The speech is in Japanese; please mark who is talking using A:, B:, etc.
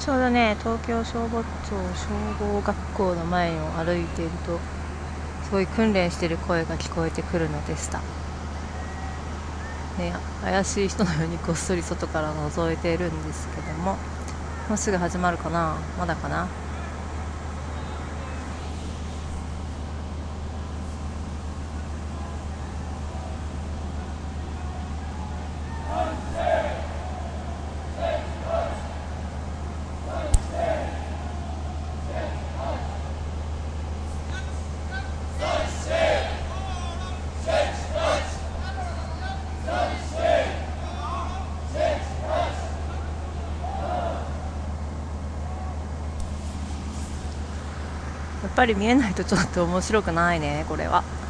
A: ちょうどね、東京消防庁消防学校の前を歩いていると、すごい訓練している声が聞こえてくるのでした。ね、怪しい人のようにこっそり外から覗いているんですけども、もうすぐ始まるかな、まだかな。やっぱり見えないとちょっと面白くないね、これは。